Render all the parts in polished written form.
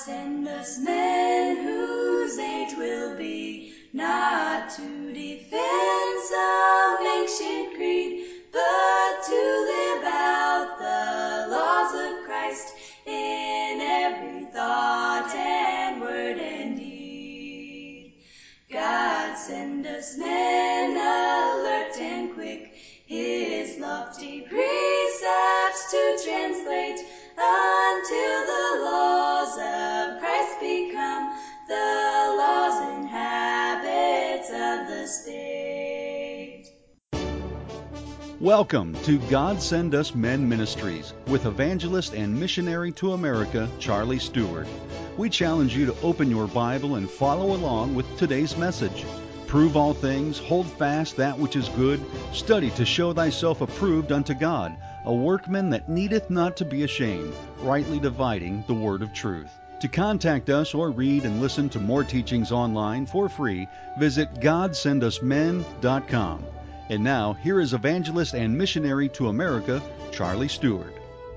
send us men whose age will be not to defend some ancient creed, but to live out the laws of Christ in every thought and word and deed. God send us men alert and quick, his lofty precepts to translate, until the laws of Christ become the laws and habits of the state. Welcome to God Send Us Men Ministries with evangelist and missionary to America, Charlie Stewart. We challenge you to open your Bible and follow along with today's message. Prove all things, hold fast that which is good, study to show thyself approved unto God, a workman that needeth not to be ashamed, rightly dividing the word of truth. To contact us or read and listen to more teachings online for free, visit GodSendUsMen.com. And now, here is evangelist and missionary to America, Charlie Stewart.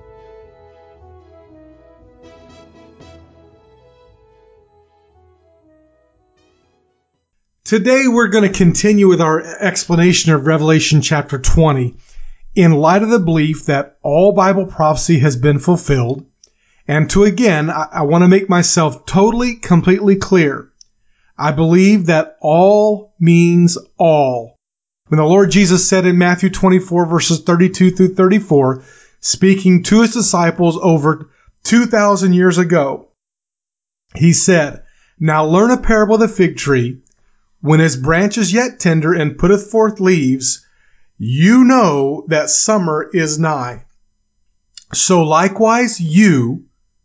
Today we're going to continue with our explanation of Revelation chapter 20 in light of the belief that all Bible prophecy has been fulfilled. And I want to make myself completely clear. I believe that all means all. When the Lord Jesus said in Matthew 24 verses 32 through 34, speaking to his disciples over 2,000 years ago, he said, "Now learn a parable of the fig tree. When his branch is yet tender and putteth forth leaves, you know that summer is nigh. So likewise you,"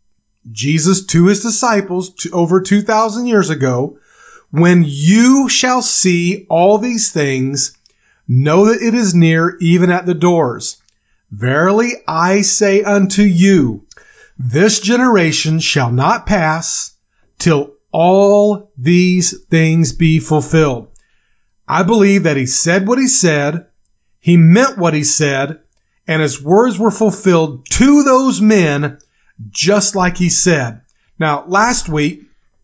Jesus to his disciples over 2,000 years ago, "when you shall see all these things, know that it is near, even at the doors. Verily I say unto you, this generation shall not pass till all these things be fulfilled." I believe that he said what he said, he meant what he said, and his words were fulfilled to those men just like he said. Now, last week,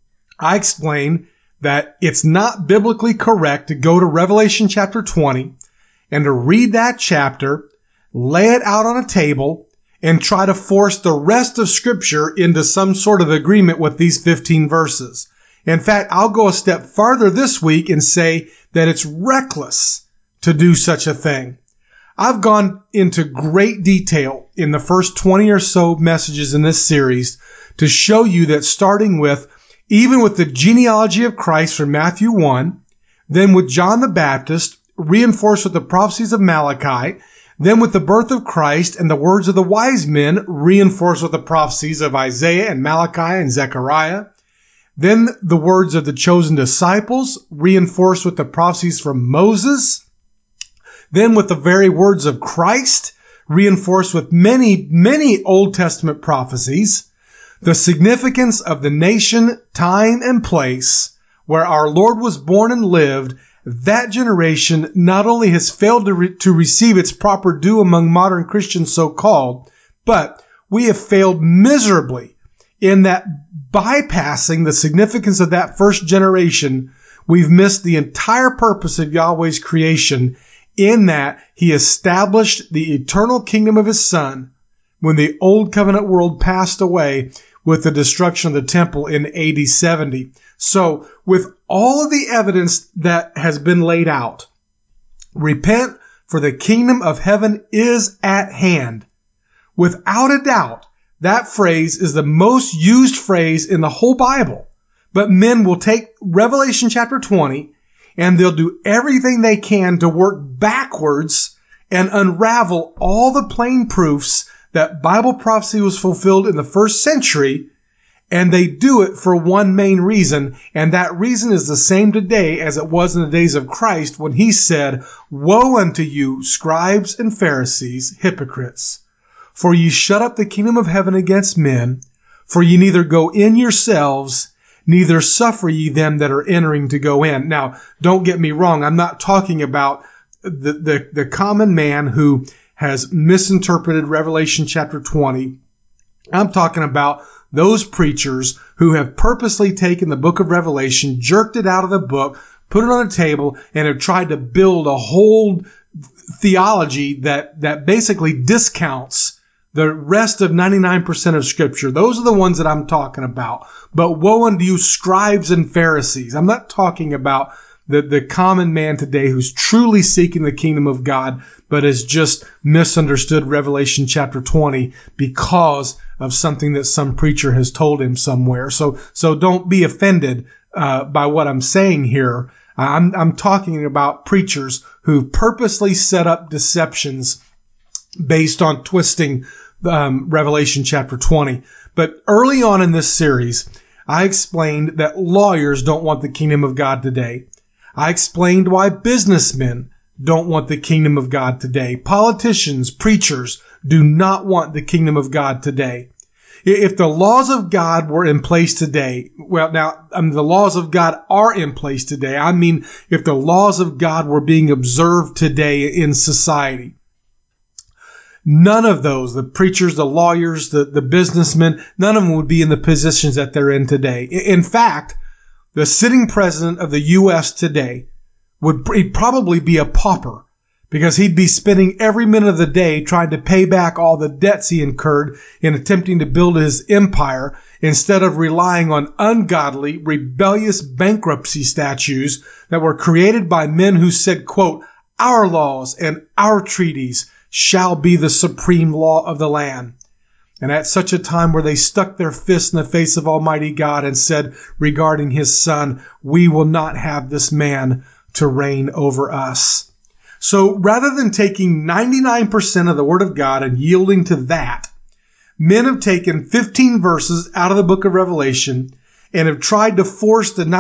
I explained that it's not biblically correct to go to Revelation chapter 20 and to read that chapter, lay it out on a table, and try to force the rest of Scripture into some sort of agreement with these 15 verses. In fact, I'll go a step farther this week and say that it's reckless to do such a thing. I've gone into great detail in the first 20 or so messages in this series to show you that starting with, even with the genealogy of Christ from Matthew 1, then with John the Baptist, reinforced with the prophecies of Malachi, then with the birth of Christ and the words of the wise men, reinforced with the prophecies of Isaiah and Malachi and Zechariah, then the words of the chosen disciples, reinforced with the prophecies from Moses, then with the very words of Christ, reinforced with many, many Old Testament prophecies, the significance of the nation, time, and place where our Lord was born and lived. That generation not only has failed to receive its proper due among modern Christians so-called, but we have failed miserably in that bypassing the significance of that first generation. We've missed the entire purpose of Yahweh's creation in that he established the eternal kingdom of his Son when the old covenant world passed away with the destruction of the temple in AD 70. So with all of the evidence that has been laid out, repent, for the kingdom of heaven is at hand. Without a doubt, that phrase is the most used phrase in the whole Bible. But men will take Revelation chapter 20 and they'll do everything they can to work backwards and unravel all the plain proofs that Bible prophecy was fulfilled in the first century. And they do it for one main reason, and that reason is the same today as it was in the days of Christ when he said, "Woe unto you, scribes and Pharisees, hypocrites! For ye shut up the kingdom of heaven against men, for ye neither go in yourselves, neither suffer ye them that are entering to go in." Now, don't get me wrong, I'm not talking about the common man who has misinterpreted Revelation chapter 20. I'm talking about those preachers who have purposely taken the book of Revelation, jerked it out of the book, put it on a table, and have tried to build a whole theology that basically discounts the rest of 99% of Scripture. Those are the ones that I'm talking about. But woe unto you, scribes and Pharisees. I'm not talking about the common man today who's truly seeking the kingdom of God, but has just misunderstood Revelation chapter 20 because of something that some preacher has told him somewhere. So don't be offended by what I'm saying here. I'm talking about preachers who purposely set up deceptions based on twisting Revelation chapter 20. But early on in this series, I explained that lawyers don't want the kingdom of God today. I explained why businessmen don't want the kingdom of God today. Politicians, preachers do not want the kingdom of God today. If the laws of God were in place today, the laws of God are in place today. I mean, if the laws of God were being observed today in society, none of those, the preachers, the lawyers, the businessmen, none of them would be in the positions that they're in today. In fact, the sitting president of the U.S. today would probably be a pauper, because he'd be spending every minute of the day trying to pay back all the debts he incurred in attempting to build his empire, instead of relying on ungodly, rebellious bankruptcy statutes that were created by men who said, quote, "Our laws and our treaties shall be the supreme law of the land." And at such a time where they stuck their fists in the face of Almighty God and said regarding his son, "We will not have this man to reign over us." So rather than taking 99% of the Word of God and yielding to that, men have taken 15 verses out of the book of Revelation and have tried to force the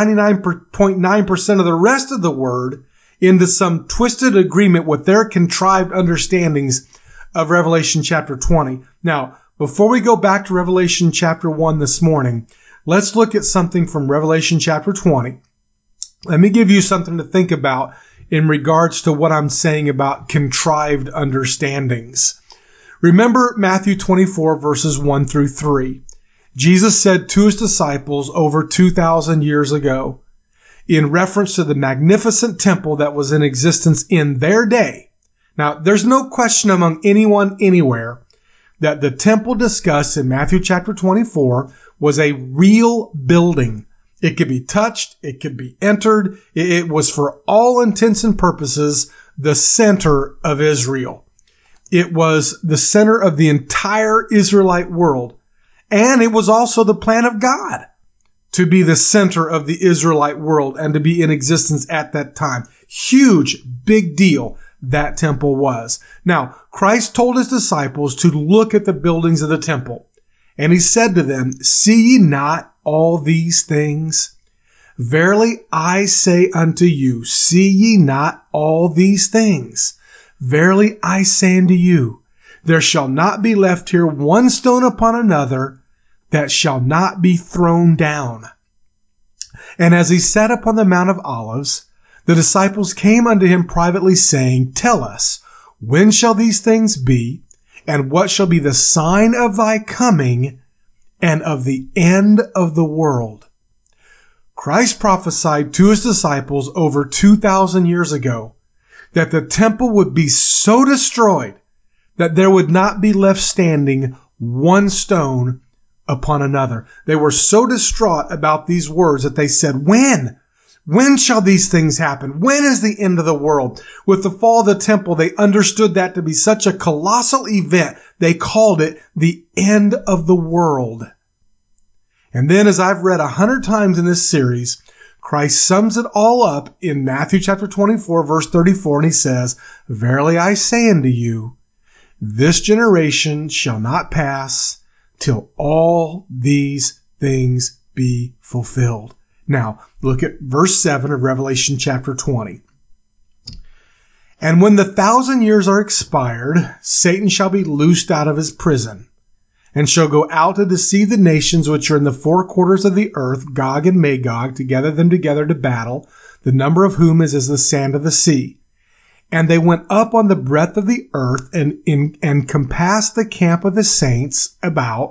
99.9% of the rest of the Word into some twisted agreement with their contrived understandings of Revelation chapter 20. Now, before we go back to Revelation chapter 1 this morning, let's look at something from Revelation chapter 20. Let me give you something to think about in regards to what I'm saying about contrived understandings. Remember Matthew 24 verses 1 through 3. Jesus said to his disciples over 2,000 years ago, in reference to the magnificent temple that was in existence in their day. Now, there's no question among anyone anywhere that the temple discussed in Matthew chapter 24 was a real building. It could be touched. It could be entered. It was, for all intents and purposes, the center of Israel. It was the center of the entire Israelite world. And it was also the plan of God to be the center of the Israelite world and to be in existence at that time. Huge, big deal that temple was. Now, Christ told his disciples to look at the buildings of the temple. And he said to them, "See ye not all these things? Verily I say unto you, see ye not all these things? Verily I say unto you, there shall not be left here one stone upon another that shall not be thrown down." And as he sat upon the Mount of Olives, the disciples came unto him privately, saying, "Tell us, when shall these things be? And what shall be the sign of thy coming and of the end of the world?" Christ prophesied to his disciples over 2,000 years ago that the temple would be so destroyed that there would not be left standing one stone upon another. They were so distraught about these words that they said, "When? When shall these things happen? When is the end of the world?" With the fall of the temple, they understood that to be such a colossal event, they called it the end of the world. And then, as I've read 100 times in this series, Christ sums it all up in Matthew chapter 24, verse 34, and he says, "Verily I say unto you, this generation shall not pass till all these things be fulfilled." Now, look at verse 7 of Revelation chapter 20. "And when the 1,000 years are expired, Satan shall be loosed out of his prison, and shall go out to deceive the nations which are in the four quarters of the earth, Gog and Magog, to gather them together to battle, the number of whom is as the sand of the sea. And they went up on the breadth of the earth, and compassed the camp of the saints about,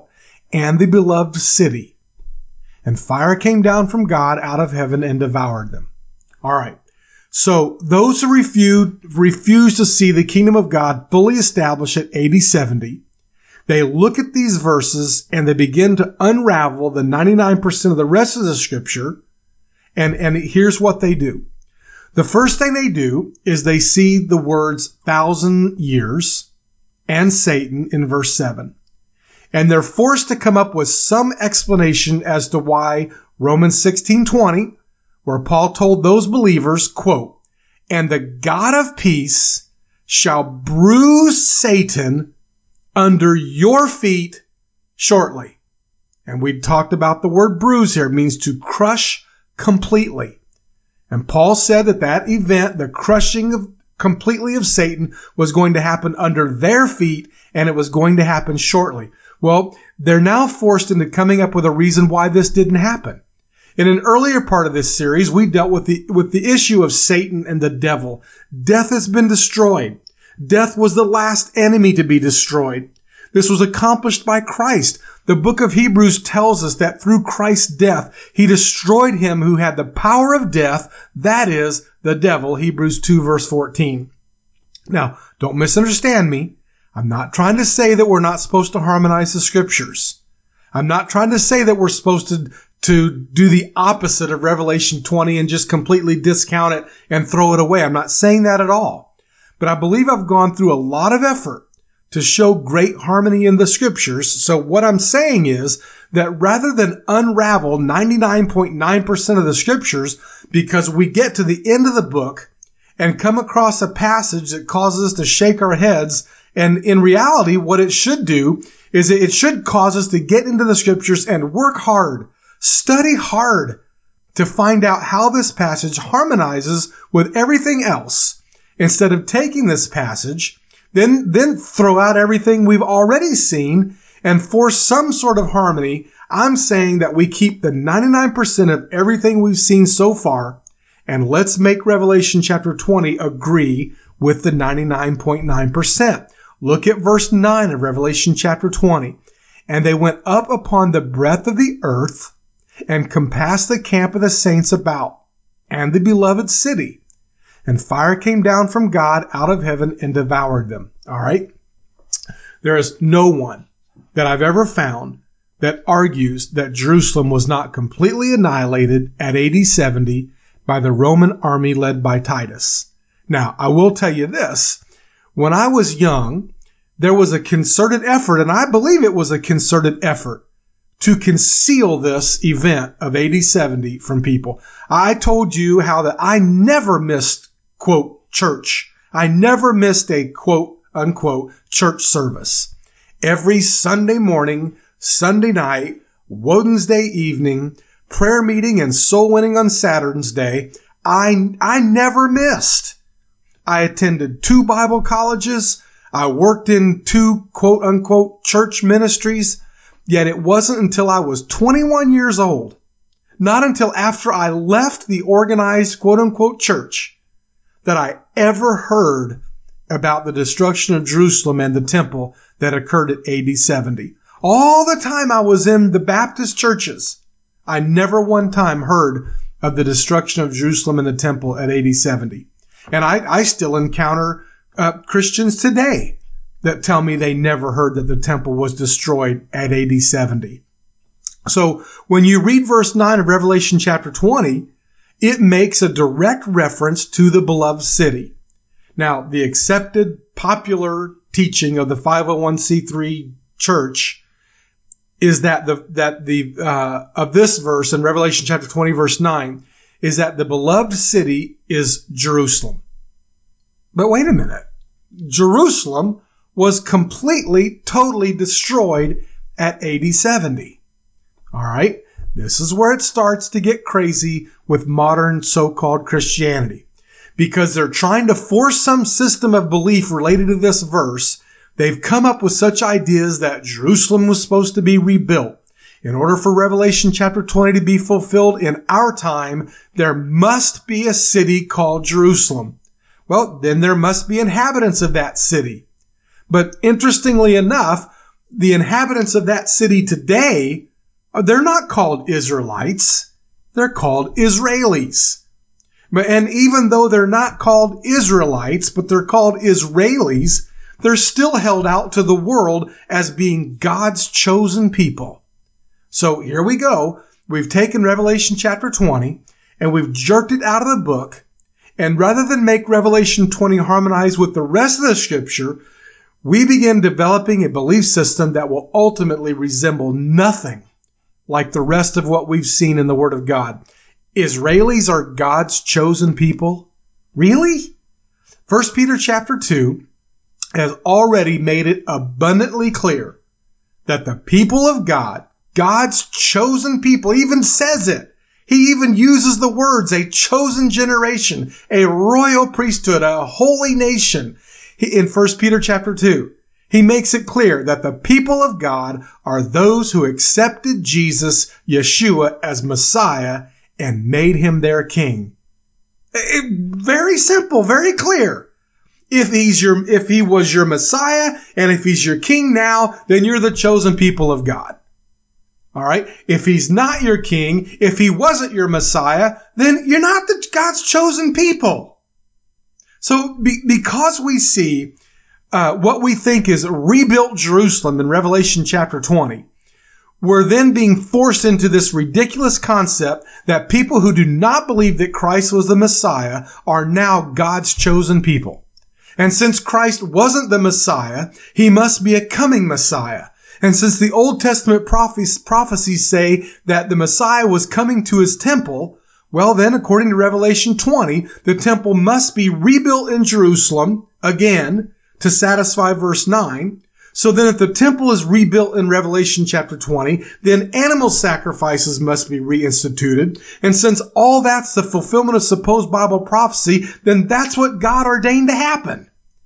and the beloved city. And fire came down from God out of heaven and devoured them. All right. So those who refuse to see the kingdom of God fully established at AD 70, they look at these verses and they begin to unravel the 99% of the rest of the scripture. And here's what they do. The first thing they do is they see the words 1,000 years and Satan in verse 7. And they're forced to come up with some explanation as to why Romans 16:20, where Paul told those believers, quote, "And the God of peace shall bruise Satan under your feet shortly." And we talked about the word bruise here. It means to crush completely. And Paul said that event, the crushing completely of Satan, was going to happen under their feet, and it was going to happen shortly. Well, they're now forced into coming up with a reason why this didn't happen. In an earlier part of this series, we dealt with the issue of Satan and the devil. Death has been destroyed. Death was the last enemy to be destroyed. This was accomplished by Christ. The book of Hebrews tells us that through Christ's death, he destroyed him who had the power of death, that is, the devil, Hebrews 2 verse 14. Now, don't misunderstand me. I'm not trying to say that we're not supposed to harmonize the scriptures. I'm not trying to say that we're supposed to do the opposite of Revelation 20 and just completely discount it and throw it away. I'm not saying that at all. But I believe I've gone through a lot of effort to show great harmony in the scriptures. So what I'm saying is that rather than unravel 99.9% of the scriptures because we get to the end of the book and come across a passage that causes us to shake our heads, and in reality, what it should do is it should cause us to get into the scriptures and work hard, study hard to find out how this passage harmonizes with everything else, instead of taking this passage, then throw out everything we've already seen and force some sort of harmony. I'm saying that we keep the 99% of everything we've seen so far, and let's make Revelation chapter 20 agree with the 99.9%. Look at verse 9 of Revelation chapter 20. "And they went up upon the breadth of the earth and compassed the camp of the saints about, and the beloved city. And fire came down from God out of heaven and devoured them." All right. There is no one that I've ever found that argues that Jerusalem was not completely annihilated at AD 70 by the Roman army led by Titus. Now, I will tell you this. When I was young, there was a concerted effort, and I believe it was a concerted effort, to conceal this event of AD 70 from people. I told you how that I never missed, quote, church. I never missed a, quote, unquote, church service. Every Sunday morning, Sunday night, Wednesday evening, prayer meeting, and soul winning on Saturn's Day, I never missed. I attended 2 Bible colleges. I worked in 2, quote unquote, church ministries. Yet it wasn't until I was 21 years old, not until after I left the organized, quote unquote, church, that I ever heard about the destruction of Jerusalem and the temple that occurred at AD 70. All the time I was in the Baptist churches, I never one time heard of the destruction of Jerusalem and the temple at AD 70. And I still encounter Christians today that tell me they never heard that the temple was destroyed at AD 70. So when you read verse 9 of Revelation chapter 20, it makes a direct reference to the beloved city. Now, the accepted popular teaching of the 501c3 church is that of this verse in Revelation chapter 20 verse 9 is that the beloved city is Jerusalem. But wait a minute. Jerusalem was completely, totally destroyed at AD 70. All right. This is where it starts to get crazy with modern so-called Christianity. Because they're trying to force some system of belief related to this verse, they've come up with such ideas that Jerusalem was supposed to be rebuilt. In order for Revelation chapter 20 to be fulfilled in our time, there must be a city called Jerusalem. Well, then there must be inhabitants of that city. But interestingly enough, the inhabitants of that city today, they're not called Israelites. They're called Israelis. And even though they're not called Israelites, but they're called Israelis, they're still held out to the world as being God's chosen people. So here we go. We've taken Revelation chapter 20 and we've jerked it out of the book. And rather than make Revelation 20 harmonize with the rest of the scripture, we begin developing a belief system that will ultimately resemble nothing like the rest of what we've seen in the Word of God. Israelis are God's chosen people? Really? 1 Peter chapter 2 has already made it abundantly clear that the people of God, God's chosen people, even says it. He even uses the words, a chosen generation, a royal priesthood, a holy nation. In 1 Peter chapter 2, he makes it clear that the people of God are those who accepted Jesus, Yeshua, as Messiah and made him their king. Very simple, very clear. If he was your Messiah and if he's your king now, then you're the chosen people of God. All right. If he's not your king, if he wasn't your Messiah, then you're not God's chosen people. So because we see what we think is rebuilt Jerusalem in Revelation chapter 20, we're then being forced into this ridiculous concept that people who do not believe that Christ was the Messiah are now God's chosen people. And since Christ wasn't the Messiah, he must be a coming Messiah. And since the Old Testament prophecies say that the Messiah was coming to his temple, well then, according to Revelation 20, the temple must be rebuilt in Jerusalem again to satisfy verse 9. So then if the temple is rebuilt in Revelation chapter 20, then animal sacrifices must be reinstituted. And since all that's the fulfillment of supposed Bible prophecy, then that's what God ordained to happen.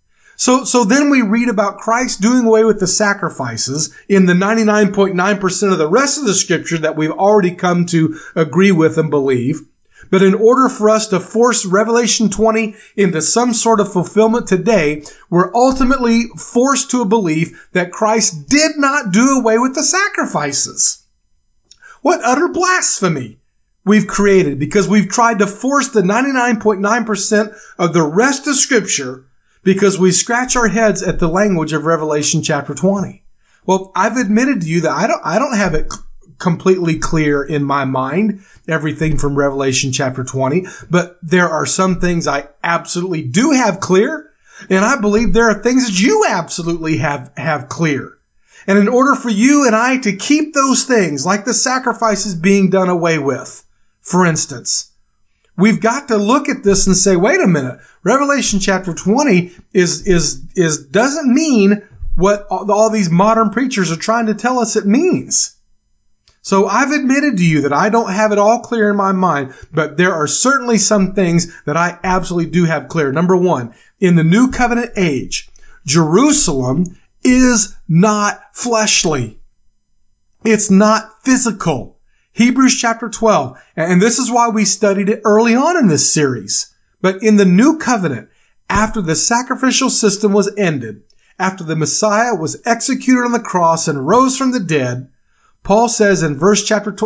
So then we read about Christ doing away with the sacrifices in the 99.9% of the rest of the scripture that we've already come to agree with and believe. But in order for us to force Revelation 20 into some sort of fulfillment today, we're ultimately forced to a belief that Christ did not do away with the sacrifices. What utter blasphemy we've created because we've tried to force the 99.9% of the rest of Scripture because we scratch our heads at the language of Revelation chapter 20. Well, I've admitted to you that I don't have it completely clear in my mind, everything from Revelation chapter 20, but there are some things I absolutely do have clear, and I believe there are things that you absolutely have clear. And in order for you and I to keep those things, like the sacrifices being done away with, for instance, we've got to look at this and say, wait a minute, Revelation chapter 20 doesn't mean what all these modern preachers are trying to tell us it means. So I've admitted to you that I don't have it all clear in my mind, but there are certainly some things that I absolutely do have clear. Number one, in the New Covenant age, Jerusalem is not fleshly. It's not physical. Hebrews chapter 12, and this is why we studied it early on in this series. But in the New Covenant, after the sacrificial system was ended, after the Messiah was executed on the cross and rose from the dead, Paul says in verse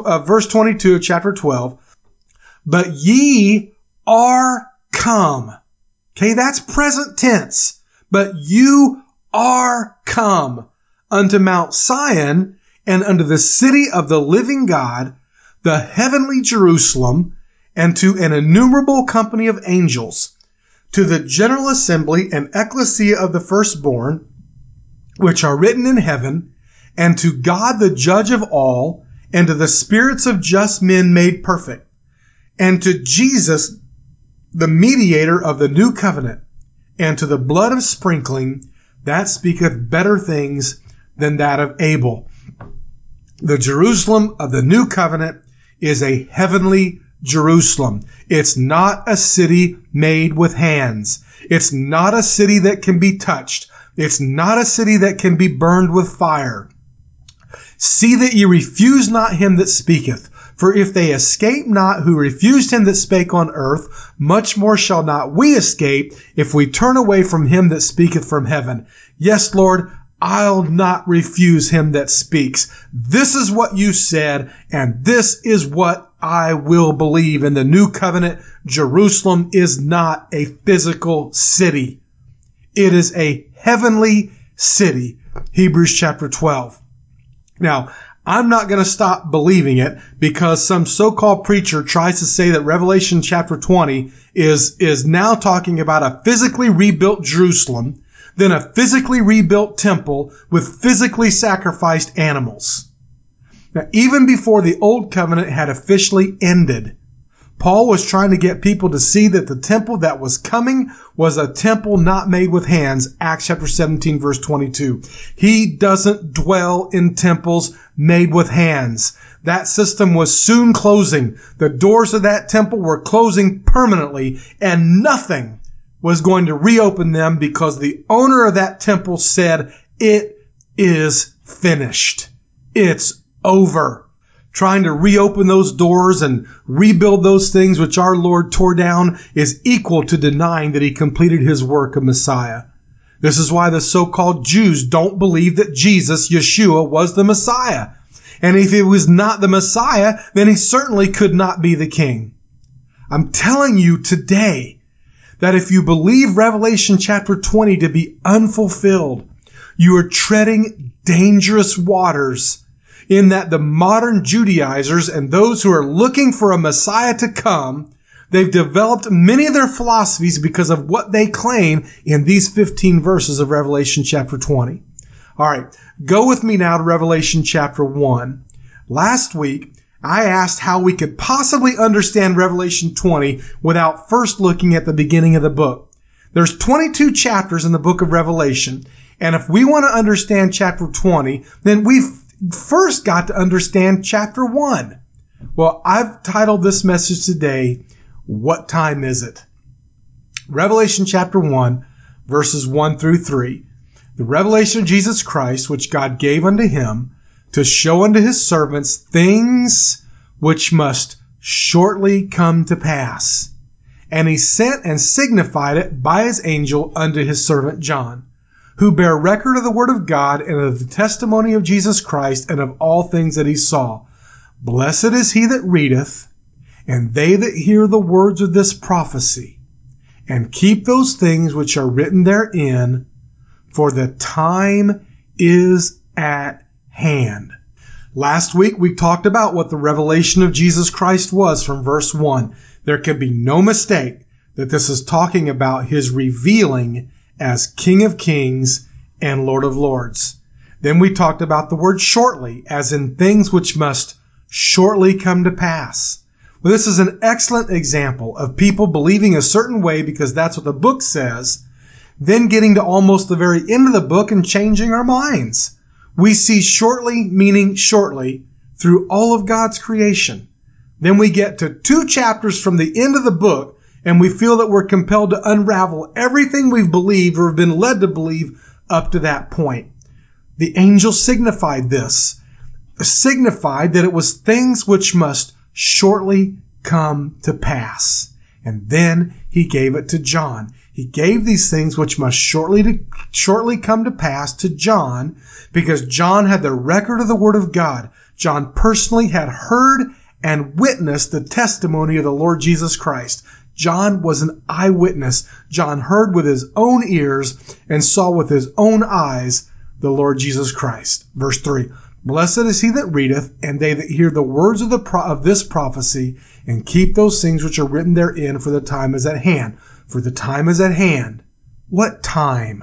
22 of chapter 12, but ye are come. Okay, that's present tense. But you are come unto Mount Sion and unto the city of the living God, the heavenly Jerusalem, and to an innumerable company of angels, to the general assembly and ecclesia of the firstborn, which are written in heaven, and to God the judge of all, and to the spirits of just men made perfect, and to Jesus, the mediator of the new covenant, and to the blood of sprinkling, that speaketh better things than that of Abel. The Jerusalem of the new covenant is a heavenly Jerusalem. It's not a city made with hands. It's not a city that can be touched. It's not a city that can be burned with fire. See that ye refuse not him that speaketh. For if they escape not who refused him that spake on earth, much more shall not we escape if we turn away from him that speaketh from heaven. Yes, Lord, I'll not refuse him that speaks. This is what you said, and this is what I will believe. In the new covenant, Jerusalem is not a physical city. It is a heavenly city. Hebrews chapter 12. Now, I'm not going to stop believing it because some so-called preacher tries to say that Revelation chapter 20 is now talking about a physically rebuilt Jerusalem, then a physically rebuilt temple with physically sacrificed animals. Now, even before the old covenant had officially ended, Paul was trying to get people to see that the temple that was coming was a temple not made with hands. Acts chapter 17, verse 22. He doesn't dwell in temples made with hands. That system was soon closing. The doors of that temple were closing permanently, and nothing was going to reopen them because the owner of that temple said, "It is finished. It's over." Trying to reopen those doors and rebuild those things which our Lord tore down is equal to denying that he completed his work of Messiah. This is why the so-called Jews don't believe that Jesus, Yeshua, was the Messiah. And if he was not the Messiah, then he certainly could not be the king. I'm telling you today that if you believe Revelation chapter 20 to be unfulfilled, you are treading dangerous waters, in that the modern Judaizers and those who are looking for a Messiah to come, they've developed many of their philosophies because of what they claim in these 15 verses of Revelation chapter 20. All right, go with me now to Revelation chapter 1. Last week, I asked how we could possibly understand Revelation 20 without first looking at the beginning of the book. There's 22 chapters in the book of Revelation, and if we want to understand chapter 20, then we've first got to understand chapter 1. Well, I've titled this message today, What Time Is It? Revelation chapter 1, verses 1 through 3. The revelation of Jesus Christ, which God gave unto him, to show unto his servants things which must shortly come to pass. And he sent and signified it by his angel unto his servant John, who bear record of the word of God and of the testimony of Jesus Christ and of all things that he saw. Blessed is he that readeth, and they that hear the words of this prophecy, and keep those things which are written therein, for the time is at hand. Last week we talked about what the revelation of Jesus Christ was from verse 1. There can be no mistake that this is talking about his revealing as King of Kings and Lord of Lords. Then we talked about the word shortly, as in things which must shortly come to pass. Well, this is an excellent example of people believing a certain way because that's what the book says, then getting to almost the very end of the book and changing our minds. We see shortly meaning shortly through all of God's creation. Then we get to 2 chapters from the end of the book, and we feel that we're compelled to unravel everything we've believed or have been led to believe up to that point. The angel signified this, signified that it was things which must shortly come to pass. And then he gave it to John. He gave these things which must shortly come to pass to John, because John had the record of the word of God. John personally had heard and witnessed the testimony of the Lord Jesus Christ. John was an eyewitness. John heard with his own ears and saw with his own eyes the Lord Jesus Christ. Verse 3, Blessed is he that readeth, and they that hear the words of this prophecy, and keep those things which are written therein, for the time is at hand. For the time is at hand. What time?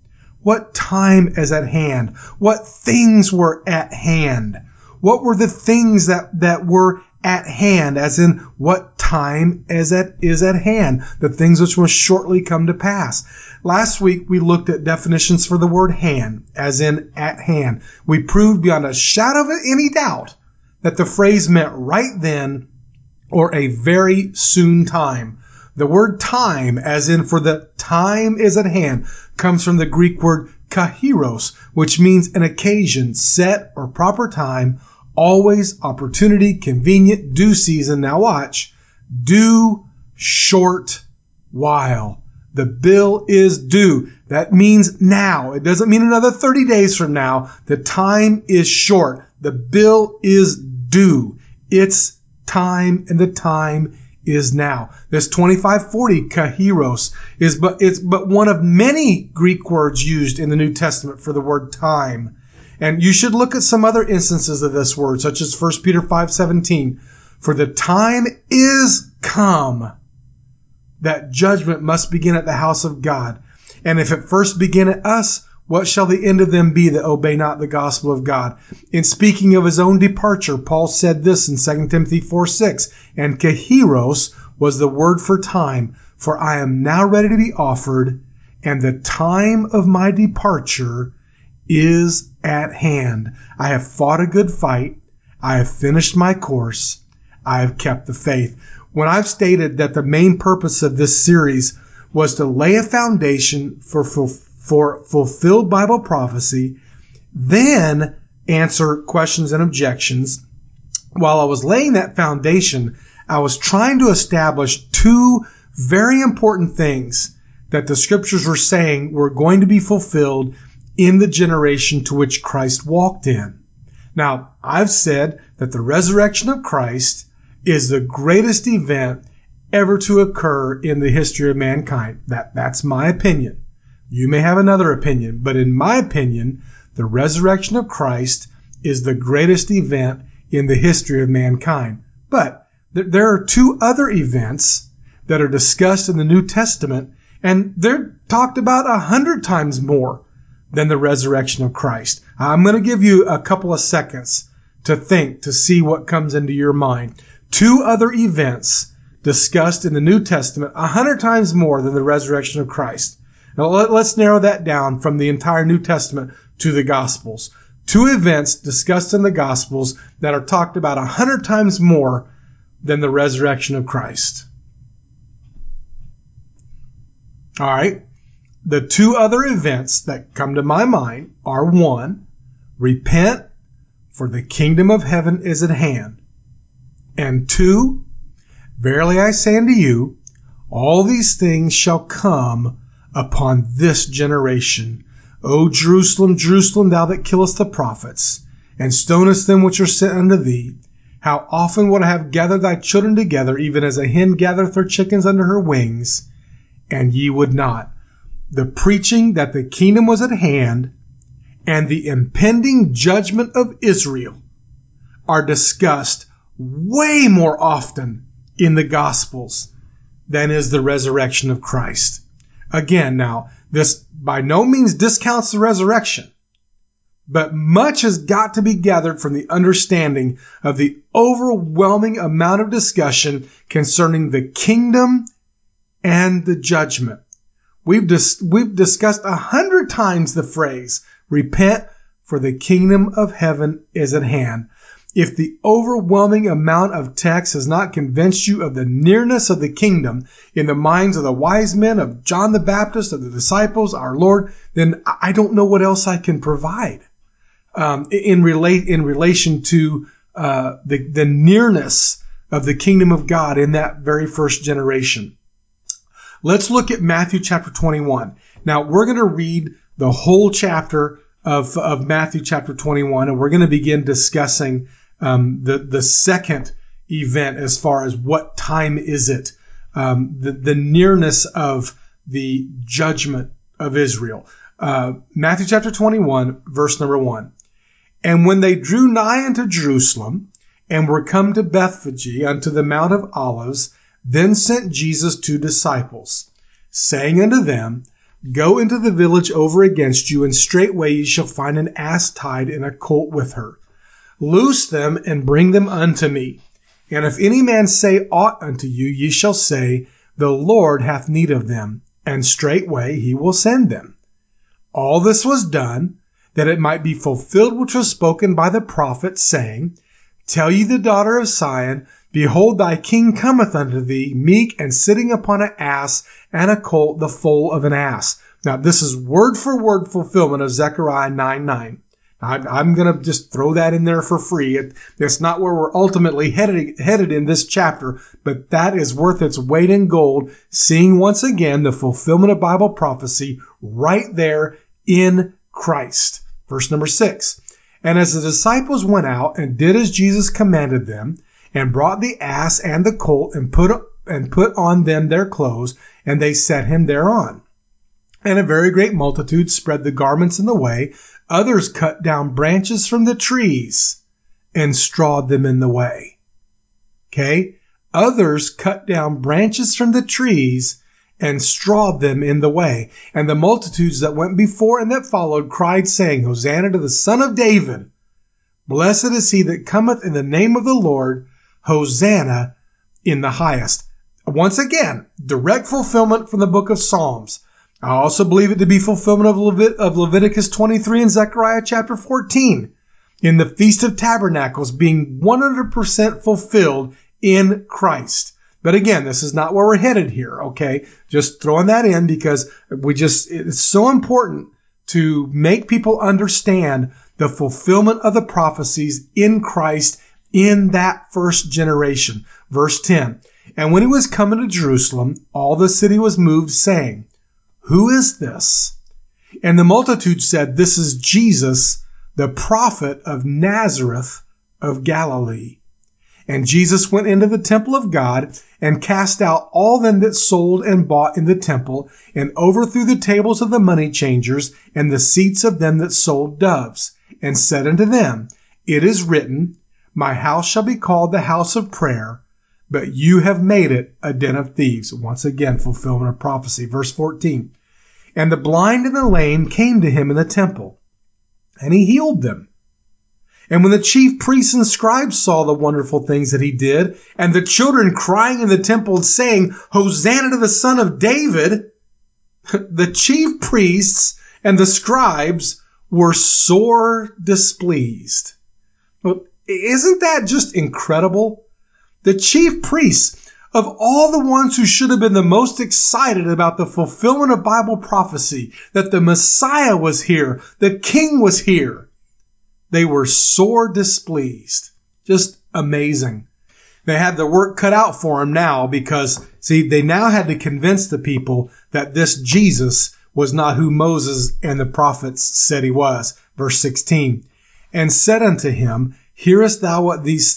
What time is at hand? What things were at hand? What were the things that were at hand, as in what time is at hand? The things which must shortly come to pass. Last week we looked at definitions for the word hand, as in at hand. We proved beyond a shadow of any doubt that the phrase meant right then or a very soon time. The word time, as in for the time is at hand, comes from the Greek word kairos, which means an occasion, set or proper time, always, opportunity, convenient, due season. Now watch. Due short while. The bill is due. That means now. It doesn't mean another 30 days from now. The time is short. The bill is due. It's time, and the time is now. This 2540 kairos it's but one of many Greek words used in the New Testament for the word time. And you should look at some other instances of this word, such as 1 Peter 5:17. For the time is come that judgment must begin at the house of God. And if it first begin at us, what shall the end of them be that obey not the gospel of God? In speaking of his own departure, Paul said this in 2 Timothy 4:6, and kairos was the word for time, for I am now ready to be offered, and the time of my departure is at hand. I have fought a good fight. I have finished my course. I have kept the faith. When I've stated that the main purpose of this series was to lay a foundation for fulfilled Bible prophecy, then answer questions and objections, while I was laying that foundation, I was trying to establish two very important things that the scriptures were saying were going to be fulfilled in the generation to which Christ walked in. Now, I've said that the resurrection of Christ is the greatest event ever to occur in the history of mankind. That's my opinion. You may have another opinion, but in my opinion, the resurrection of Christ is the greatest event in the history of mankind. But there are two other events that are discussed in the New Testament, and they're talked about 100 times more than the resurrection of Christ. I'm going to give you a couple of seconds to think, to see what comes into your mind. Two other events discussed in the New Testament 100 times more than the resurrection of Christ. Now let's narrow that down from the entire New Testament to the Gospels. Two events discussed in the Gospels that are talked about 100 times more than the resurrection of Christ. All right. The two other events that come to my mind are: one, repent, for the kingdom of heaven is at hand. And two, verily I say unto you, all these things shall come upon this generation. O Jerusalem, Jerusalem, thou that killest the prophets, and stonest them which are sent unto thee, how often would I have gathered thy children together, even as a hen gathereth her chickens under her wings, and ye would not. The preaching that the kingdom was at hand and the impending judgment of Israel are discussed way more often in the Gospels than is the resurrection of Christ. Again, now, this by no means discounts the resurrection, but much has got to be gathered from the understanding of the overwhelming amount of discussion concerning the kingdom and the judgment. We've discussed 100 times the phrase, repent, for the kingdom of heaven is at hand. If the overwhelming amount of text has not convinced you of the nearness of the kingdom in the minds of the wise men, of John the Baptist, of the disciples, our Lord, then I don't know what else I can provide in relation to the nearness of the kingdom of God in that very first generation. Let's look at Matthew chapter 21. Now, we're going to read the whole chapter of Matthew chapter 21, and we're going to begin discussing the second event as far as what time is it, the nearness of the judgment of Israel. Matthew chapter 21, verse number 1. And when they drew nigh unto Jerusalem, and were come to Bethphage unto the Mount of Olives, then sent Jesus 2 disciples, saying unto them, Go into the village over against you, and straightway ye shall find an ass tied and a colt with her. Loose them and bring them unto me. And if any man say aught unto you, ye shall say, The Lord hath need of them, and straightway he will send them. All this was done, that it might be fulfilled which was spoken by the prophet, saying, Tell ye the daughter of Sion, Behold, thy king cometh unto thee, meek and sitting upon an ass, and a colt, the foal of an ass. Now, this is word for word fulfillment of Zechariah 9:9. I'm going to just throw that in there for free. It's not where we're ultimately headed in this chapter, but that is worth its weight in gold, seeing once again the fulfillment of Bible prophecy right there in Christ. Verse number 6. And as the disciples went out and did as Jesus commanded them, and brought the ass and the colt and put on them their clothes, and they set him thereon. And a very great multitude spread the garments in the way. Others cut down branches from the trees and strawed them in the way. Okay? Others cut down branches from the trees and strawed them in the way. And the multitudes that went before and that followed cried, saying, Hosanna to the Son of David. Blessed is he that cometh in the name of the Lord. Hosanna in the highest. Once again, direct fulfillment from the book of Psalms. I also believe it to be fulfillment of Leviticus 23 and Zechariah chapter 14. In the Feast of Tabernacles being 100% fulfilled in Christ. But again, this is not where we're headed here, okay? Just throwing that in because it's so important to make people understand the fulfillment of the prophecies in Christ in that first generation. Verse 10. And when he was coming to Jerusalem, all the city was moved, saying, Who is this? And the multitude said, This is Jesus, the prophet of Nazareth of Galilee. And Jesus went into the temple of God and cast out all them that sold and bought in the temple, and overthrew the tables of the money changers and the seats of them that sold doves, and said unto them, It is written, My house shall be called the house of prayer, but you have made it a den of thieves. Once again, fulfillment of prophecy. Verse 14. And the blind and the lame came to him in the temple, and he healed them. And when the chief priests and scribes saw the wonderful things that he did, and the children crying in the temple, saying, Hosanna to the Son of David, the chief priests and the scribes were sore displeased. Well, isn't that just incredible? The chief priests, of all the ones who should have been the most excited about the fulfillment of Bible prophecy, that the Messiah was here, the King was here, they were sore displeased. Just amazing. They had their work cut out for them now because, see, they now had to convince the people that this Jesus was not who Moses and the prophets said he was. Verse 16. And said unto him, Hearest thou what these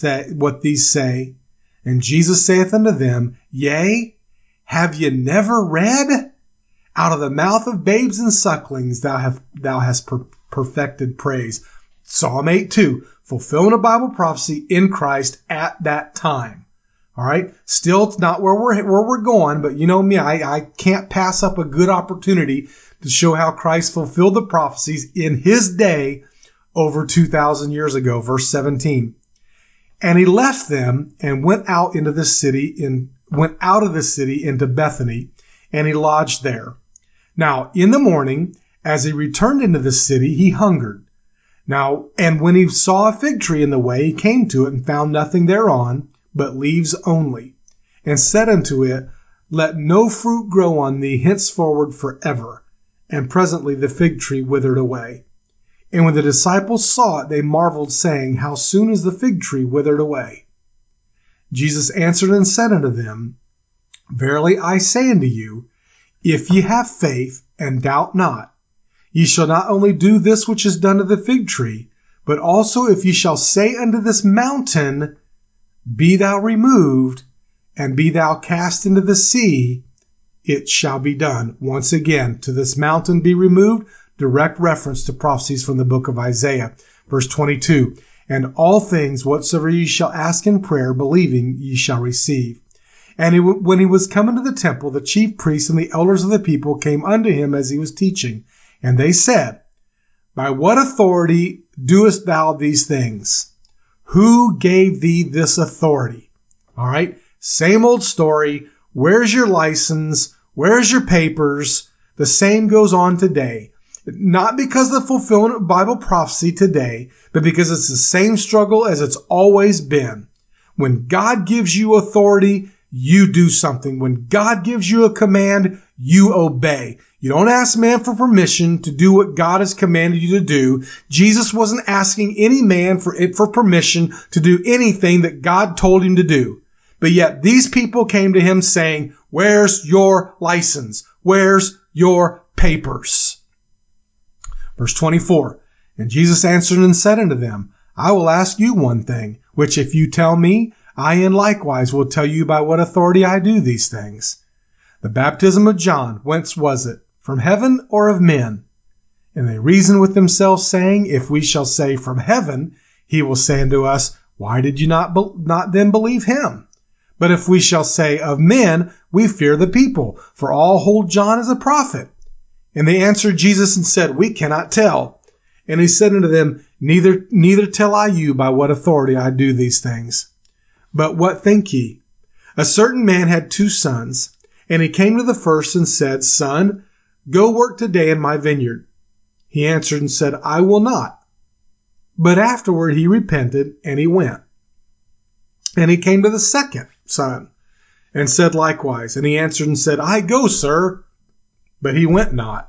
say? And Jesus saith unto them, Yea, have ye never read? Out of the mouth of babes and sucklings thou hast perfected praise. Psalm 8:2, fulfillment of Bible prophecy in Christ at that time. All right. Still, it's not where we're going, but you know me, I can't pass up a good opportunity to show how Christ fulfilled the prophecies in his day over 2,000 years ago. Verse 17. And he left them and went out of the city into Bethany, and he lodged there. Now, in the morning, as he returned into the city, he hungered. Now, and when he saw a fig tree in the way, he came to it and found nothing thereon, but leaves only, and said unto it, Let no fruit grow on thee henceforward forever. And presently the fig tree withered away. And when the disciples saw it, they marveled, saying, How soon is the fig tree withered away? Jesus answered and said unto them, Verily I say unto you, if ye have faith, and doubt not, ye shall not only do this which is done to the fig tree, but also if ye shall say unto this mountain, Be thou removed, and be thou cast into the sea, it shall be done. Once again, to this mountain be removed, direct reference to prophecies from the book of Isaiah. Verse 22, And all things whatsoever ye shall ask in prayer, believing, ye shall receive. And when he was come into the temple, the chief priests and the elders of the people came unto him as he was teaching. And they said, By what authority doest thou these things? Who gave thee this authority? All right, same old story. Where's your license? Where's your papers? The same goes on today. Not because of the fulfillment of Bible prophecy today, but because it's the same struggle as it's always been. When God gives you authority, you do something. When God gives you a command, you obey. You don't ask man for permission to do what God has commanded you to do. Jesus wasn't asking any man for permission to do anything that God told him to do. But yet these people came to him saying, where's your license? Where's your papers? Verse 24, and Jesus answered and said unto them, I will ask you one thing, which if you tell me, I in likewise will tell you by what authority I do these things. The baptism of John, whence was it? From heaven or of men? And they reasoned with themselves, saying, if we shall say from heaven, he will say unto us, why did you not then believe him? But if we shall say of men, we fear the people, for all hold John as a prophet. And they answered Jesus and said, we cannot tell. And he said unto them, neither tell I you by what authority I do these things. But what think ye? A certain man had 2 sons, and he came to the first and said, Son, go work today in my vineyard. He answered and said, I will not. But afterward he repented, and he went. And he came to the second son, and said likewise. And he answered and said, I go, sir. But he went not.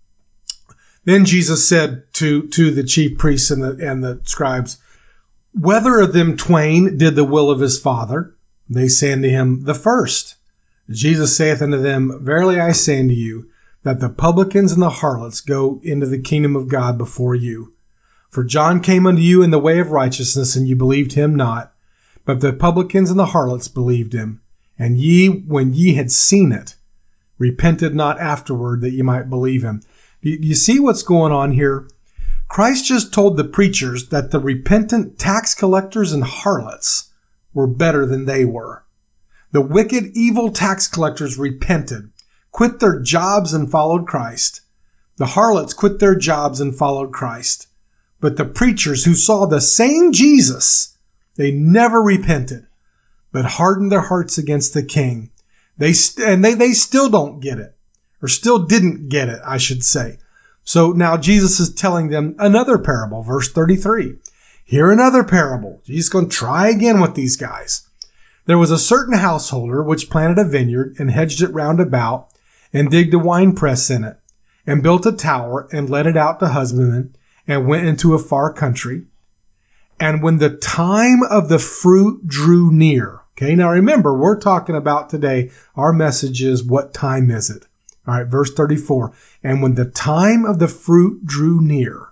Then Jesus said to the chief priests and the scribes, whether of them twain did the will of his father? They say unto him, the first. Jesus saith unto them, verily I say unto you, that the publicans and the harlots go into the kingdom of God before you. For John came unto you in the way of righteousness, and you believed him not. But the publicans and the harlots believed him. And ye, when ye had seen it, repented not afterward that ye might believe him. You see what's going on here? Christ just told the preachers that the repentant tax collectors and harlots were better than they were. The wicked, evil tax collectors repented, quit their jobs and followed Christ. The harlots quit their jobs and followed Christ. But the preachers who saw the same Jesus, they never repented, but hardened their hearts against the king. They still don't get it, or still didn't get it, I should say. So now Jesus is telling them another parable, verse 33. Hear another parable. Jesus is going to try again with these guys. There was a certain householder which planted a vineyard and hedged it round about and digged a winepress in it and built a tower and let it out to husbandmen and went into a far country. And when the time of the fruit drew near, okay, now remember, we're talking about today, our message is, what time is it? All right, verse 34. And when the time of the fruit drew near,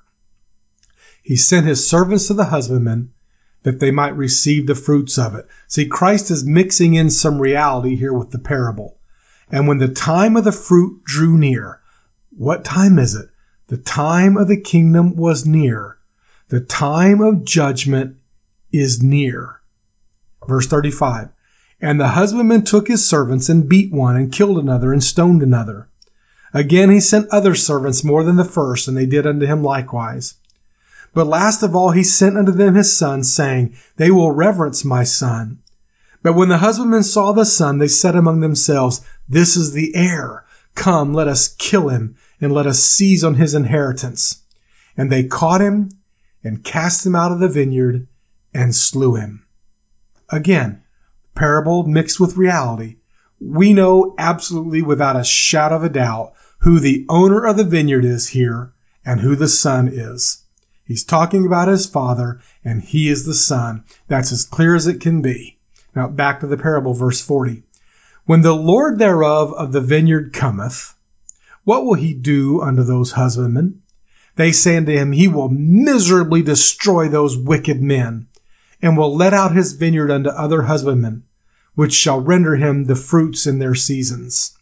he sent his servants to the husbandmen that they might receive the fruits of it. See, Christ is mixing in some reality here with the parable. And when the time of the fruit drew near, what time is it? The time of the kingdom was near. The time of judgment is near. Verse 35. And the husbandman took his servants and beat one and killed another and stoned another. Again he sent other servants more than the first, and they did unto him likewise. But last of all he sent unto them his son, saying, They will reverence my son. But when the husbandmen saw the son, they said among themselves, This is the heir. Come, let us kill him, and let us seize on his inheritance. And they caught him, and cast him out of the vineyard, and slew him. Again, parable mixed with reality. We know absolutely without a shadow of a doubt who the owner of the vineyard is here and who the son is. He's talking about his father, and he is the son. That's as clear as it can be. Now back to the parable, verse 40. When the Lord thereof of the vineyard cometh, what will he do unto those husbandmen? They say unto him, He will miserably destroy those wicked men, and will let out his vineyard unto other husbandmen, which shall render him the fruits in their seasons.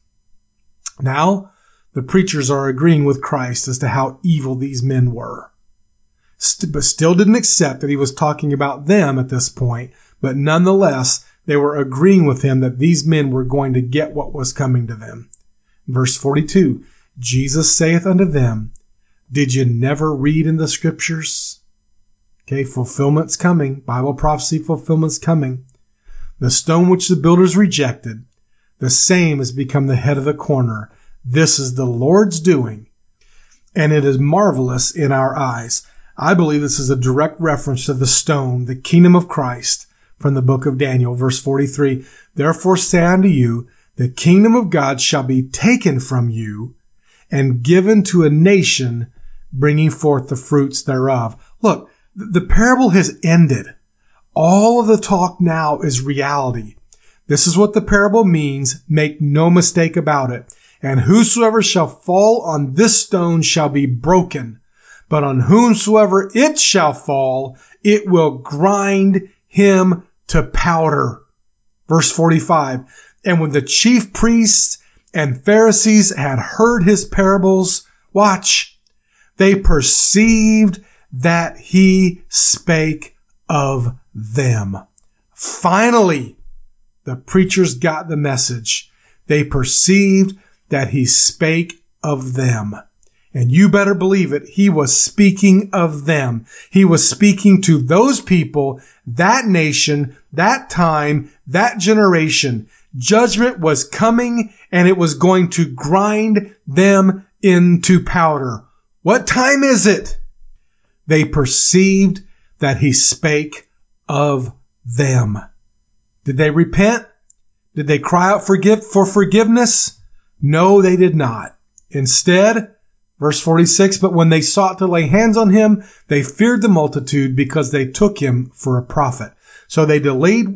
Now, the preachers are agreeing with Christ as to how evil these men were. But still didn't accept that he was talking about them at this point, but nonetheless, they were agreeing with him that these men were going to get what was coming to them. Verse 42, Jesus saith unto them, Did you never read in the scriptures? Okay, fulfillment's coming. Bible prophecy fulfillment's coming. The stone which the builders rejected, the same has become the head of the corner. This is the Lord's doing, and it is marvelous in our eyes. I believe this is a direct reference to the stone, the kingdom of Christ. from the book of Daniel, verse 43. Therefore say unto you, the kingdom of God shall be taken from you and given to a nation bringing forth the fruits thereof. Look, the parable has ended. All of the talk now is reality. This is what the parable means. Make no mistake about it. And whosoever shall fall on this stone shall be broken, but on whomsoever it shall fall, it will grind him to powder. Verse 45. And when the chief priests and Pharisees had heard his parables, watch, they perceived that he spake of them. Finally, the preachers got the message. They perceived that he spake of them. And you better believe it, he was speaking of them. He was speaking to those people, that nation, that time, that generation. Judgment was coming, and it was going to grind them into powder. What time is it? They perceived that he spake of them. Did they repent? Did they cry out for forgiveness? No, they did not. Instead, verse 46, but when they sought to lay hands on him, they feared the multitude because they took him for a prophet. So they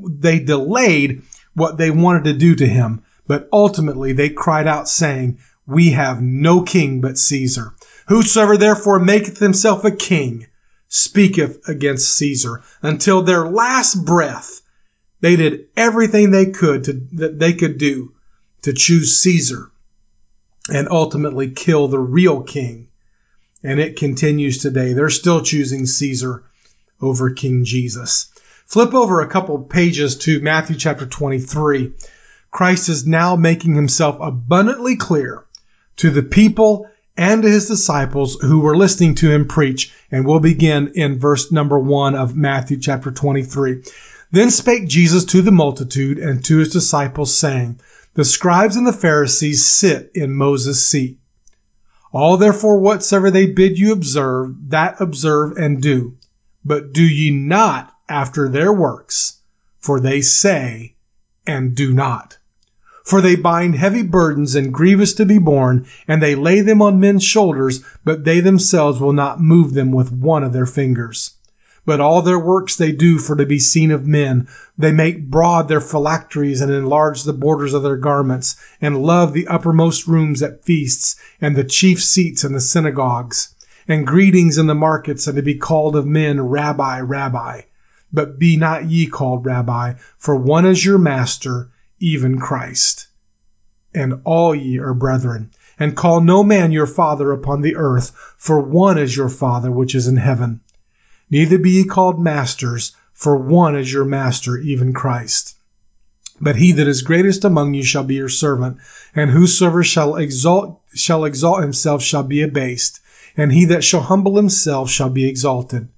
delayed what they wanted to do to him, but ultimately they cried out saying, we have no king but Caesar. Whosoever therefore maketh himself a king speaketh against Caesar. Until their last breath, they did everything that they could do to choose Caesar and ultimately kill the real king. And it continues today. They're still choosing Caesar over King Jesus. Flip over a couple of pages to Matthew chapter 23. Christ is now making himself abundantly clear to the people and to his disciples who were listening to him preach. And we'll begin in verse number 1 of Matthew chapter 23. Then spake Jesus to the multitude and to his disciples, saying, the scribes and the Pharisees sit in Moses' seat. All therefore whatsoever they bid you observe, that observe and do. But do ye not after their works, for they say and do not. For they bind heavy burdens and grievous to be borne, and they lay them on men's shoulders, but they themselves will not move them with one of their fingers. But all their works they do for to be seen of men. They make broad their phylacteries and enlarge the borders of their garments, and love the uppermost rooms at feasts, and the chief seats in the synagogues, and greetings in the markets, and to be called of men, Rabbi, Rabbi. But be not ye called Rabbi, for one is your master, even Christ. And all ye are brethren. And call no man your father upon the earth, for one is your Father which is in heaven. Neither be ye called masters, for one is your master, even Christ. But he that is greatest among you shall be your servant, and whosoever shall exalt himself shall be abased, and he that shall humble himself shall be exalted.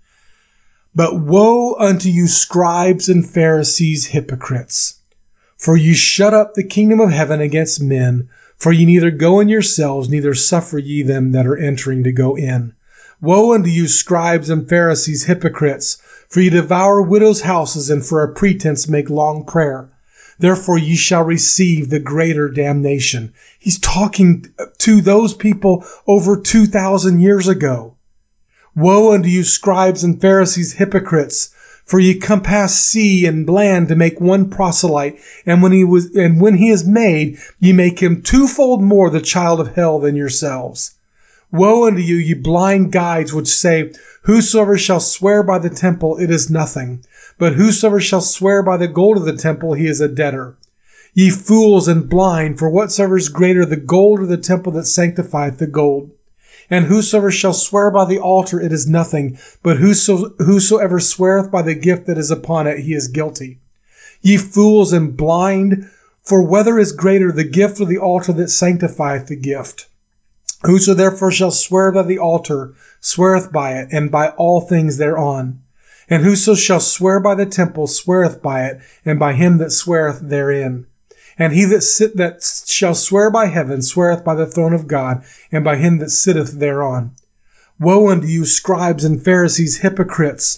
But woe unto you, scribes and Pharisees, hypocrites! For ye shut up the kingdom of heaven against men, for ye neither go in yourselves, neither suffer ye them that are entering to go in. Woe unto you, scribes and Pharisees, hypocrites! For ye devour widows' houses, and for a pretense make long prayer. Therefore ye shall receive the greater damnation. He's talking to those people over 2,000 years ago. Woe unto you, scribes and Pharisees, hypocrites! For ye compass sea and land to make one proselyte, and when he is made, ye make him twofold more the child of hell than yourselves. Woe unto you, ye blind guides, which say, whosoever shall swear by the temple, it is nothing. But whosoever shall swear by the gold of the temple, he is a debtor. Ye fools and blind, for whatsoever is greater, the gold or the temple that sanctifieth the gold? And whosoever shall swear by the altar, it is nothing. But whosoever sweareth by the gift that is upon it, he is guilty. Ye fools and blind, for whether is greater, the gift or the altar that sanctifieth the gift? Whoso therefore shall swear by the altar, sweareth by it, and by all things thereon. And whoso shall swear by the temple, sweareth by it, and by him that sweareth therein. And he that shall swear by heaven, sweareth by the throne of God, and by him that sitteth thereon. Woe unto you, scribes and Pharisees, hypocrites!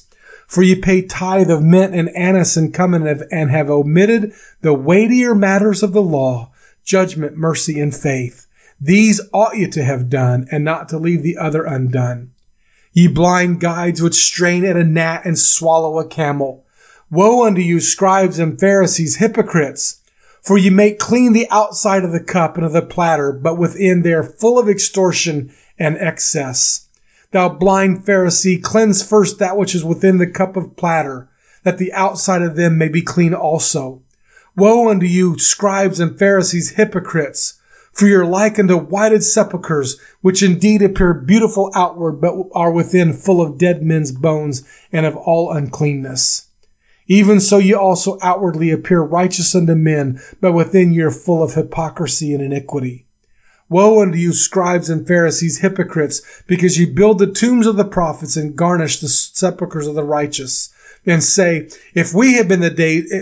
For ye pay tithe of mint and anise and cumin, and have omitted the weightier matters of the law, judgment, mercy, and faith. These ought ye to have done, and not to leave the other undone. Ye blind guides, which strain at a gnat and swallow a camel. Woe unto you, scribes and Pharisees, hypocrites! For ye make clean the outside of the cup and of the platter, but within they are full of extortion and excess. Thou blind Pharisee, cleanse first that which is within the cup of platter, that the outside of them may be clean also. Woe unto you, scribes and Pharisees, hypocrites! For ye are like unto whited sepulchres, which indeed appear beautiful outward, but are within full of dead men's bones and of all uncleanness. Even so ye also outwardly appear righteous unto men, but within ye are full of hypocrisy and iniquity. Woe unto you, scribes and Pharisees, hypocrites, because ye build the tombs of the prophets and garnish the sepulchres of the righteous, and say, if we had been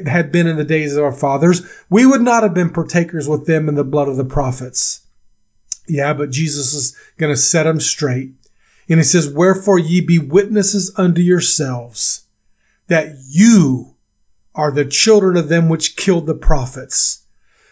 in the days of our fathers, we would not have been partakers with them in the blood of the prophets. Yeah, but Jesus is going to set them straight. And he says, wherefore ye be witnesses unto yourselves, that you are the children of them which killed the prophets.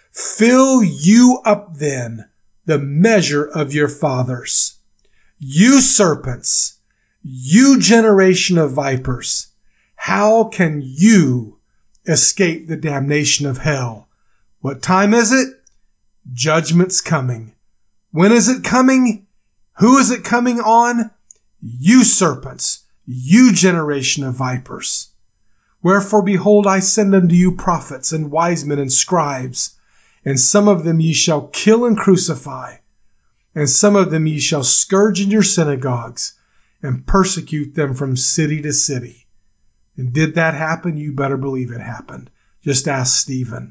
Fill you up then the measure of your fathers. You serpents, you generation of vipers, how can you escape the damnation of hell? What time is it? Judgment's coming. When is it coming? Who is it coming on? You serpents, you generation of vipers. Wherefore, behold, I send unto you prophets and wise men and scribes, and some of them ye shall kill and crucify, and some of them ye shall scourge in your synagogues, and persecute them from city to city. And did that happen? You better believe it happened. Just ask Stephen.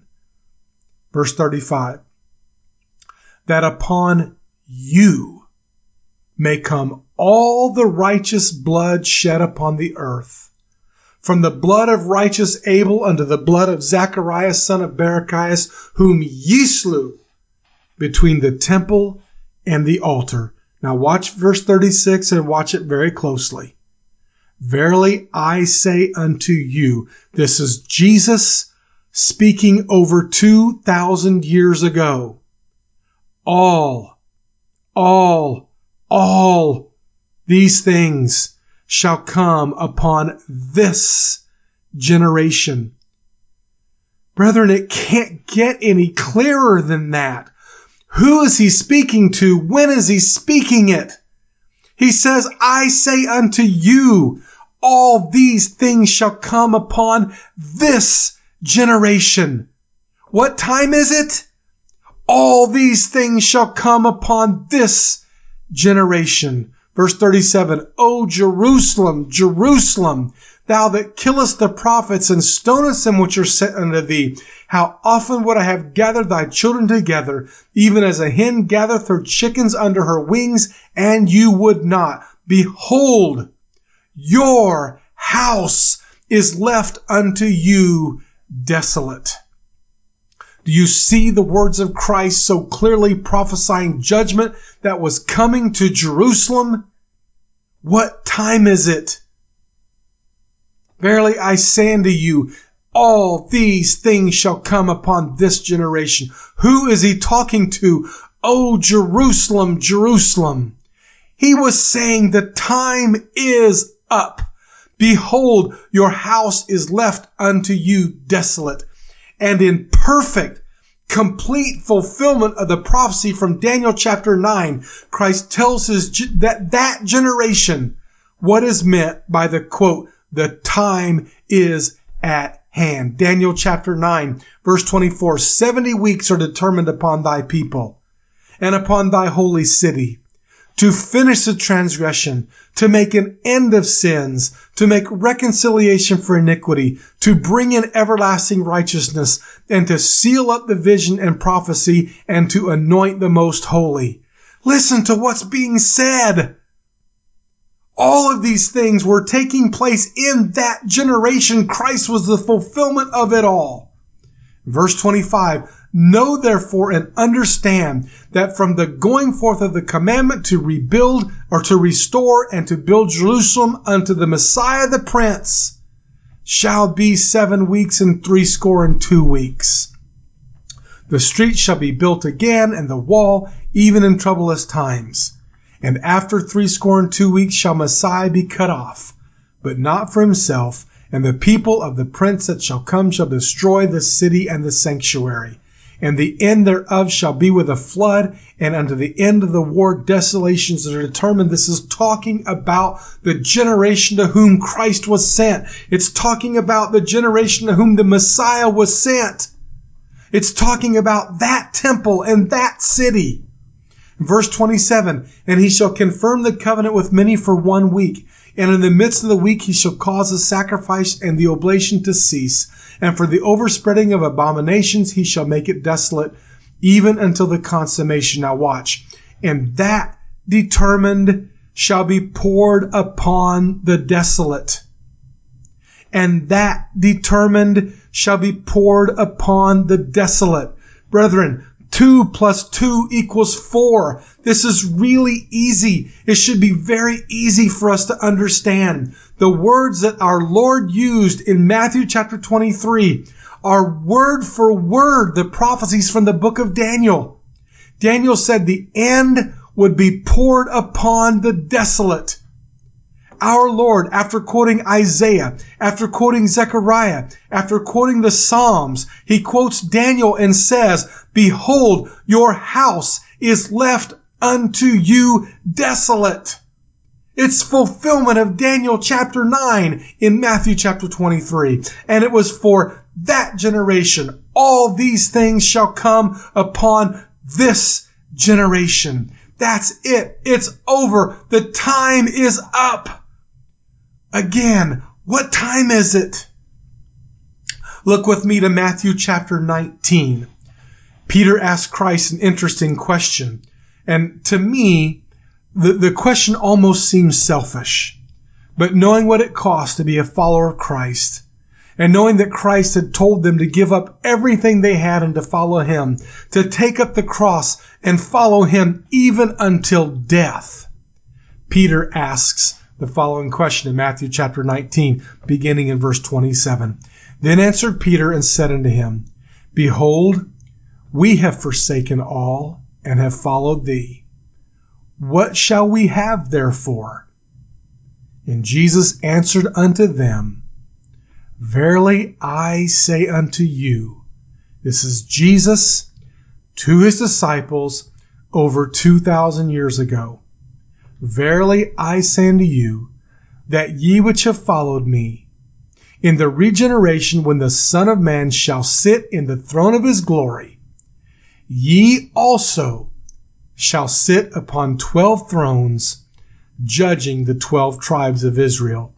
Verse 35. That upon you may come all the righteous blood shed upon the earth, from the blood of righteous Abel unto the blood of Zacharias son of Barachias, whom ye slew between the temple and the altar. Now watch verse 36 and watch it very closely. Verily I say unto you, this is Jesus speaking over 2,000 years ago. All these things shall come upon this generation. Brethren, it can't get any clearer than that. Who is he speaking to? When is he speaking it? He says, I say unto you, all these things shall come upon this generation. What time is it? All these things shall come upon this generation. Verse 37, O Jerusalem, Jerusalem, thou that killest the prophets and stonest them which are sent unto thee, how often would I have gathered thy children together, even as a hen gathereth her chickens under her wings, and you would not. Behold, your house is left unto you desolate. Do you see the words of Christ so clearly prophesying judgment that was coming to Jerusalem? What time is it? Verily I say unto you, all these things shall come upon this generation. Who is he talking to? O Jerusalem, Jerusalem. He was saying the time is up. Behold, your house is left unto you desolate. And in perfect, complete fulfillment of the prophecy from Daniel chapter 9, Christ tells that generation what is meant by the quote, the time is at hand. Daniel chapter 9, verse 24, 70 weeks are determined upon thy people and upon thy holy city, to finish the transgression, to make an end of sins, to make reconciliation for iniquity, to bring in everlasting righteousness, and to seal up the vision and prophecy, and to anoint the most holy. Listen to what's being said. All of these things were taking place in that generation. Christ was the fulfillment of it all. Verse 25, know therefore and understand that from the going forth of the commandment to rebuild or to restore and to build Jerusalem unto the Messiah the Prince, shall be 7 weeks and 62 weeks. The street shall be built again, and the wall, even in troublous times. And after 62 weeks shall Messiah be cut off, but not for himself, and the people of the prince that shall come shall destroy the city and the sanctuary. And the end thereof shall be with a flood, and unto the end of the war desolations are determined. This is talking about the generation to whom Christ was sent. It's talking about the generation to whom the Messiah was sent. It's talking about that temple and that city. Verse 27, and he shall confirm the covenant with many for 1 week. And in the midst of the week he shall cause the sacrifice and the oblation to cease. And for the overspreading of abominations he shall make it desolate, even until the consummation. Now watch. And that determined shall be poured upon the desolate. And that determined shall be poured upon the desolate. Brethren, 2 plus 2 equals 4. This is really easy. It should be very easy for us to understand. The words that our Lord used in Matthew chapter 23 are word for word the prophecies from the book of Daniel. Daniel said the end would be poured upon the desolate. Our Lord, after quoting Isaiah, after quoting Zechariah, after quoting the Psalms, he quotes Daniel and says, behold, your house is left unto you desolate. It's fulfillment of Daniel chapter 9 in Matthew chapter 23. And it was for that generation. All these things shall come upon this generation. That's it. It's over. The time is up. Again, what time is it? Look with me to Matthew chapter 19. Peter asked Christ an interesting question. And to me, the question almost seems selfish. But knowing what it costs to be a follower of Christ, and knowing that Christ had told them to give up everything they had and to follow him, to take up the cross and follow him even until death, Peter asks the following question in Matthew chapter 19, beginning in verse 27. Then answered Peter and said unto him, behold, we have forsaken all and have followed thee. What shall we have therefore? And Jesus answered unto them, verily I say unto you, this is Jesus to his disciples over 2,000 years ago. Verily I say unto you, that ye which have followed me, in the regeneration when the Son of Man shall sit in the throne of his glory, ye also shall sit upon 12 thrones, judging the 12 tribes of Israel.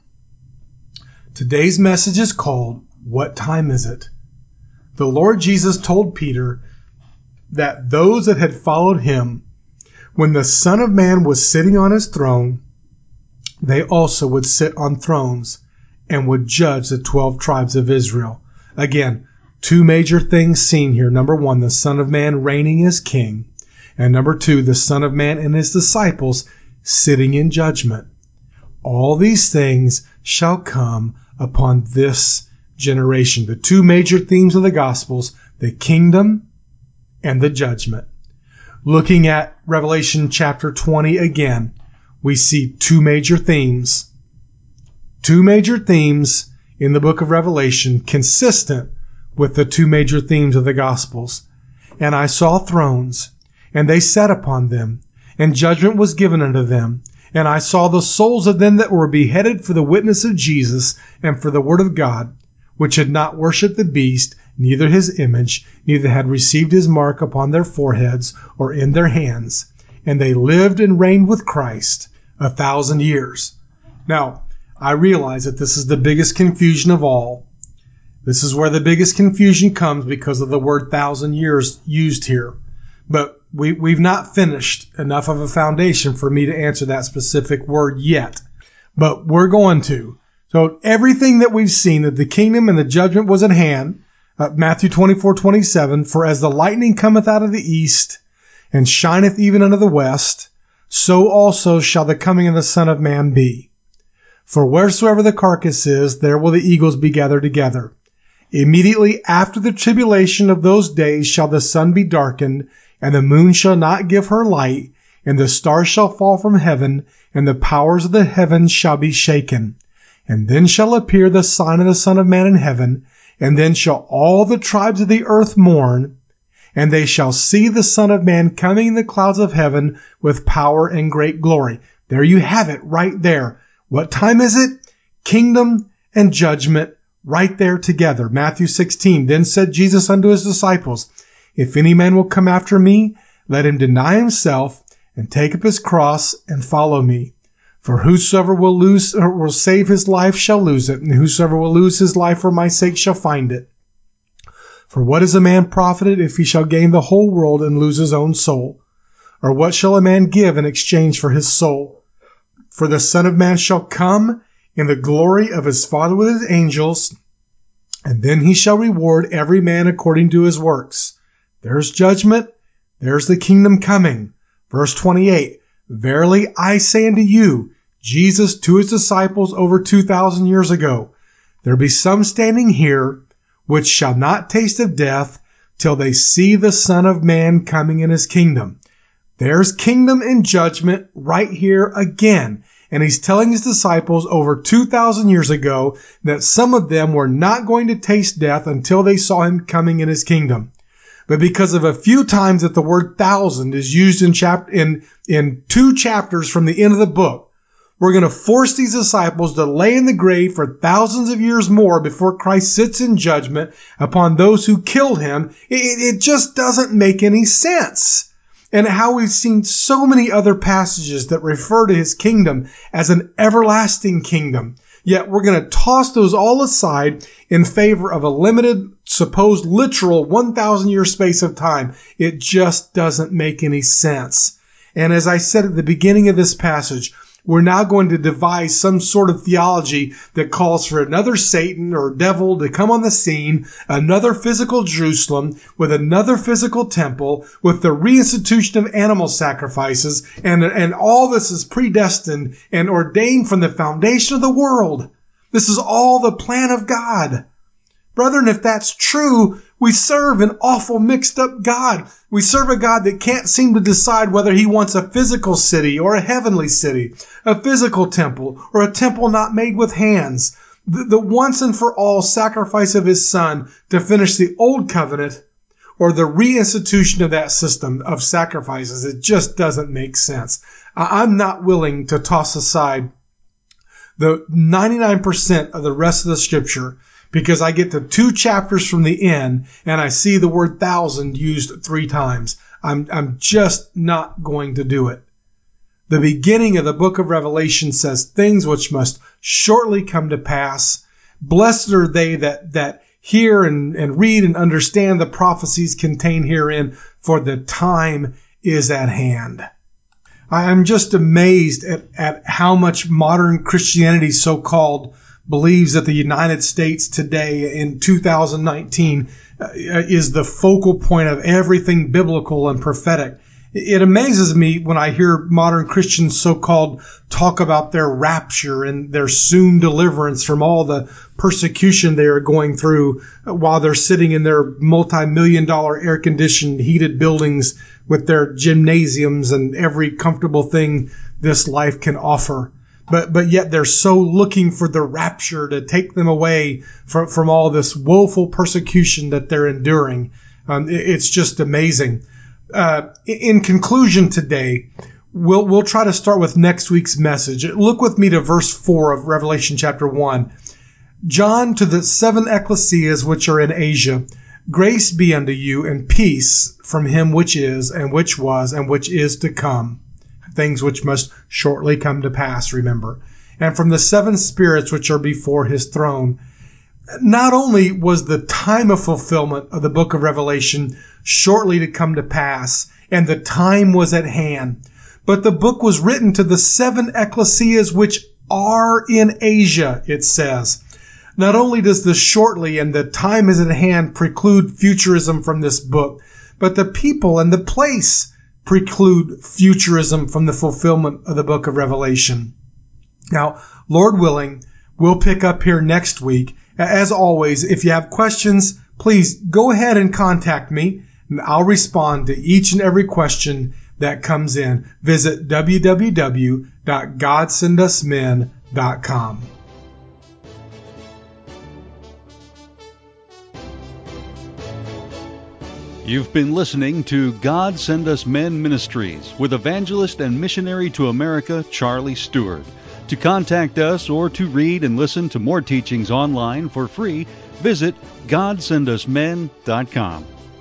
Today's message is called, What Time Is It? The Lord Jesus told Peter that those that had followed him, when the Son of Man was sitting on his throne, they also would sit on thrones and would judge the 12 tribes of Israel. Again, 2 major things seen here. Number 1, the Son of Man reigning as king. And number 2, the Son of Man and his disciples sitting in judgment. All these things shall come upon this generation. The 2 major themes of the Gospels, the kingdom and the judgment. Looking at Revelation chapter 20 again, we see 2 major themes. 2 major themes in the book of Revelation consistent with the 2 major themes of the Gospels. And I saw thrones, and they sat upon them, and judgment was given unto them. And I saw the souls of them that were beheaded for the witness of Jesus and for the word of God, which had not worshipped the beast, neither his image, neither had received his mark upon their foreheads or in their hands. And they lived and reigned with Christ 1,000 years. Now, I realize that this is the biggest confusion of all. This is where the biggest confusion comes because of the word 1,000 years used here. But we've not finished enough of a foundation for me to answer that specific word yet. But we're going to. So everything that we've seen, that the kingdom and the judgment was at hand, Matthew 24:27, for as the lightning cometh out of the east and shineth even unto the west, so also shall the coming of the Son of Man be. For wheresoever the carcass is, there will the eagles be gathered together. Immediately after the tribulation of those days shall the sun be darkened, and the moon shall not give her light, and the stars shall fall from heaven, and the powers of the heavens shall be shaken. And then shall appear the sign of the Son of Man in heaven, and then shall all the tribes of the earth mourn, and they shall see the Son of Man coming in the clouds of heaven with power and great glory. There you have it, right there. What time is it? Kingdom and judgment right there together. Matthew 16. Then said Jesus unto his disciples, If any man will come after me, let him deny himself and take up his cross and follow me. For whosoever will lose or will save his life shall lose it, and whosoever will lose his life for my sake shall find it. For what is a man profited if he shall gain the whole world and lose his own soul? Or what shall a man give in exchange for his soul? For the Son of Man shall come in the glory of his Father with his angels, and then he shall reward every man according to his works. There's judgment. There's the kingdom coming. Verse 28, Verily I say unto you, Jesus to his disciples over 2,000 years ago, there be some standing here which shall not taste of death till they see the Son of Man coming in his kingdom. There's kingdom and judgment right here again. And he's telling his disciples over 2,000 years ago that some of them were not going to taste death until they saw him coming in his kingdom. But because of a few times that the word thousand is used in 2 chapters from the end of the book, we're going to force these disciples to lay in the grave for thousands of years more before Christ sits in judgment upon those who killed him. It just doesn't make any sense. And how we've seen so many other passages that refer to his kingdom as an everlasting kingdom. Yet we're going to toss those all aside in favor of a limited, supposed literal 1,000-year space of time. It just doesn't make any sense. And as I said at the beginning of this passage, we're now going to devise some sort of theology that calls for another Satan or devil to come on the scene, another physical Jerusalem with another physical temple, with the reinstitution of animal sacrifices, and all this is predestined and ordained from the foundation of the world. This is all the plan of God. Brethren, if that's true, we serve an awful mixed up God. We serve a God that can't seem to decide whether he wants a physical city or a heavenly city, a physical temple or a temple not made with hands. The once and for all sacrifice of his Son to finish the old covenant or the reinstitution of that system of sacrifices. It just doesn't make sense. I'm not willing to toss aside the 99% of the rest of the scripture because I get to 2 chapters from the end and I see the word thousand used 3 times. I'm just not going to do it. The beginning of the book of Revelation says things which must shortly come to pass. Blessed are they that hear and read and understand the prophecies contained herein, for the time is at hand. I'm just amazed at how much modern Christianity, so-called, believes that the United States today in 2019 is the focal point of everything biblical and prophetic. It amazes me when I hear modern Christians, so-called, talk about their rapture and their soon deliverance from all the persecution they are going through while they're sitting in their multi-million-dollar air-conditioned heated buildings with their gymnasiums and every comfortable thing this life can offer. But yet they're so looking for the rapture to take them away from all this woeful persecution that they're enduring. It's just amazing. In conclusion today, we'll try to start with next week's message. Look with me to verse 4 of Revelation chapter 1. John, to the 7 ecclesias which are in Asia, grace be unto you and peace from him which is, and which was, and which is to come. Things which must shortly come to pass, remember. And from the 7 spirits which are before his throne. Not only was the time of fulfillment of the book of Revelation shortly to come to pass, and the time was at hand, but the book was written to the 7 ecclesias which are in Asia, it says. Not only does the shortly and the time is at hand preclude futurism from this book, but the people and the place preclude futurism from the fulfillment of the book of Revelation. Now, Lord willing, we'll pick up here next week. As always, if you have questions, please go ahead and contact me, and I'll respond to each and every question that comes in. Visit www.godsendusmen.com. You've been listening to God Send Us Men Ministries with evangelist and missionary to America, Charlie Stewart. To contact us or to read and listen to more teachings online for free, visit GodSendUsMen.com.